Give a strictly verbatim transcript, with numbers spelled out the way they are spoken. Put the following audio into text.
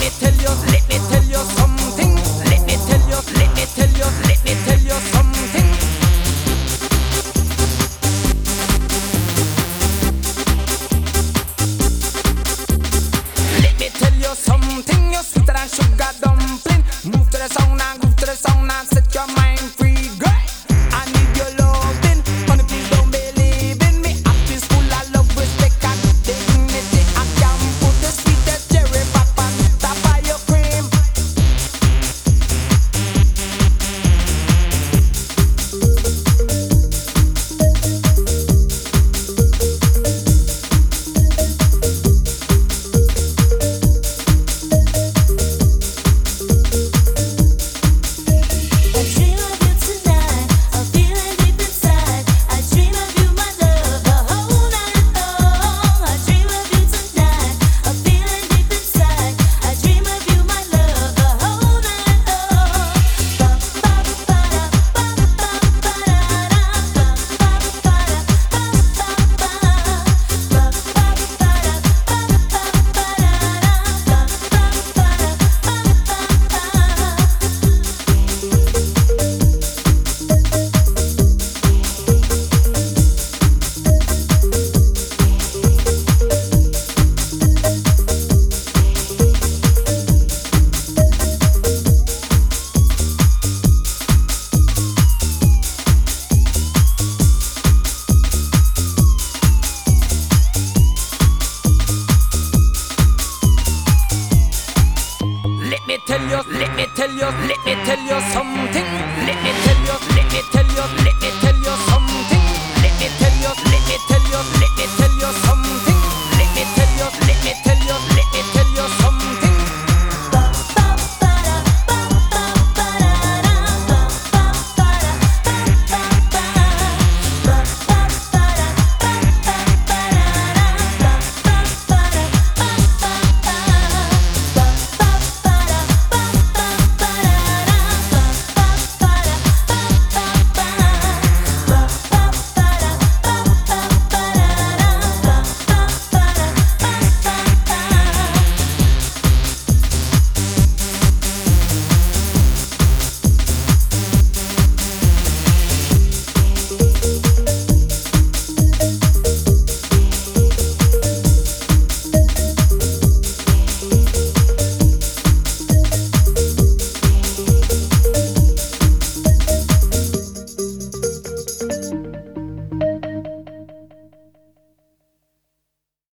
me tell you, let me tell you something. Let me tell you, let me tell you, let me tell you something. Let me tell you something. You're sweeter than sugar dumpling. Move to the sound and groove to the sound and set your mind free, girl. I need your loving, honey, please don't believe in me. I feel full of love, respect and dignity. I can put the sweetest cherry pop on top of your cream. Let me tell you, let me tell you, let me tell you something. Let me tell you, let me tell you, let